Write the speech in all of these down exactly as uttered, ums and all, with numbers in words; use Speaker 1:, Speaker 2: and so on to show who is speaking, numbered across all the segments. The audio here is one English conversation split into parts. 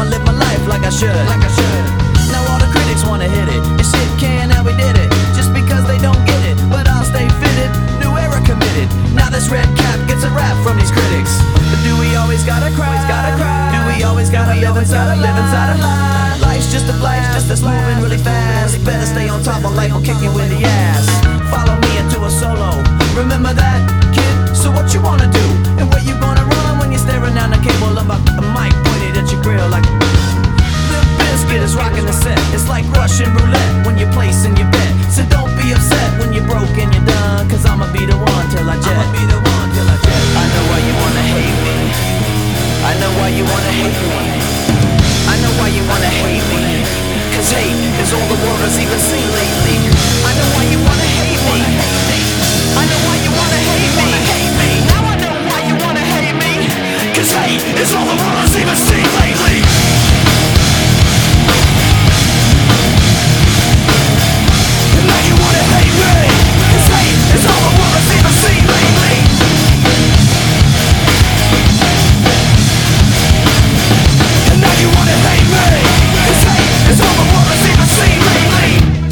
Speaker 1: I'ma live my life like I should, like I should. Now all the critics wanna hit it, and shit can't how we did it, just because they don't get it. But I'll stay fitted, new era committed. Now this red cap gets a rap from these critics. But do we always gotta cry? Gotta cry. Do we always gotta live inside a live inside a lie? Life's just a blast, just that's moving really fast. Better stay on top, or life will kick you in the ass. Follow me into a solo. Remember that, kid? So what you wanna do? And where you gonna run when you're staring down the cable of a, a mic pointed at your grill like Limp Bizkit is rocking the set. It's like Russian roulette when you're placing your bet. So don't be upset when you're broke and you're done, cause I'ma be the one till I jet. I'ma be the one till I jet. I know why you wanna hate me. I know why you wanna hate me. I know why you wanna hate me. Cause hate is all the world has even seen lately. I know why you wanna hate me. I know why you wanna hate me. Now I know why you wanna hate me. Cause hate is all the world has even seen lately. And now you wanna hate me. Cause hate is all the world has even seen lately. And now you wanna hate me. Cause hate is all the world has even seen lately.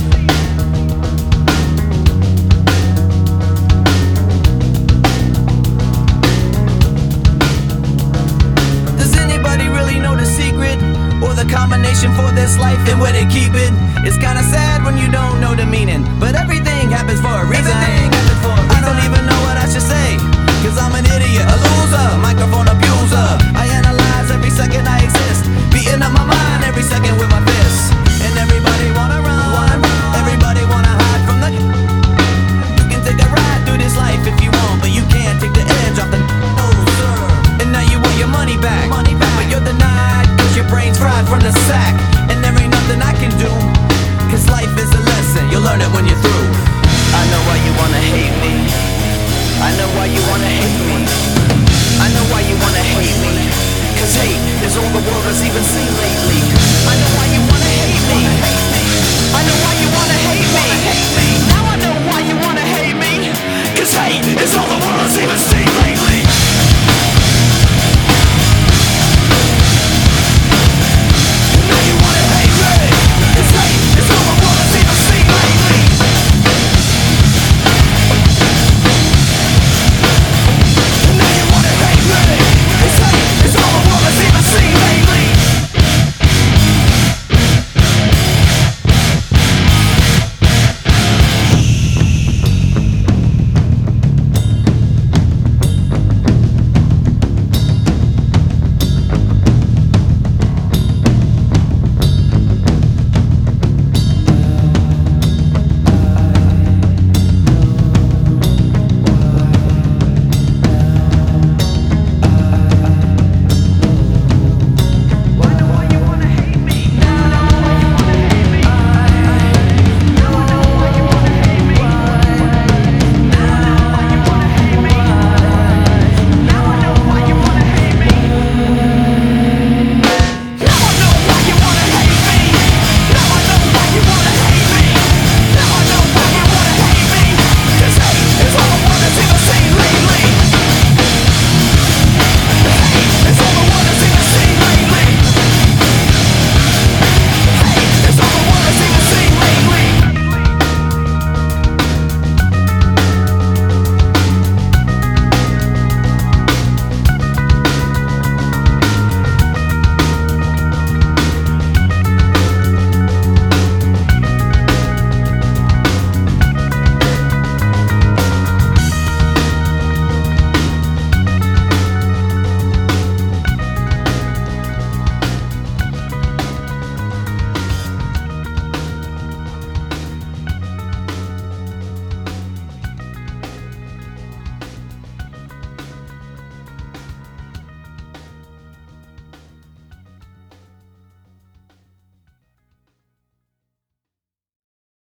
Speaker 1: Does anybody really know the secret? Or the combination for this life and where they keep it? It's kinda sad when you don't know the meaning, but everything happens for a reason. I don't even know what I should say, cause I'm an idiot, a loser, microphone abuser. I analyze every second I exist, beating up my mind every second with my fists. And everybody wanna run, everybody wanna hide from the. You can take a ride through this life if you want, but you can't take the edge off the. No sir. And now you want your money back, money back. But you're denied cause your brain's fried from the sack. And there ain't nothing I can do, cause life is a lesson, you'll learn it when you're through. I know why you wanna hate me. I know why you wanna hate me. I know why you wanna hate me. Cause hate is all the world has even seen lately.